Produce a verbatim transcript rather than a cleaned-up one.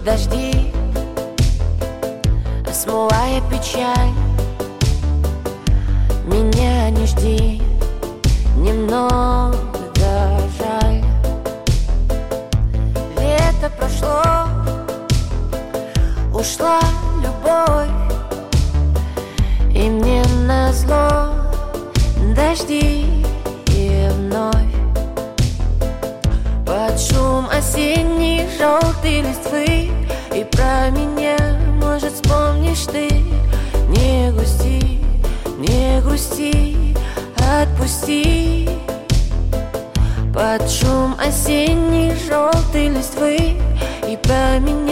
дожди, смывая печаль. Меня не жди, немного жаль. Лето прошло, ушла любовь, и мне назло дожди и вновь. Под шум осенней желтой листвы и про меня, может, вспомнишь ты. Не грусти, не грусти, отпусти. Под шум осенней желтой листвы и про меня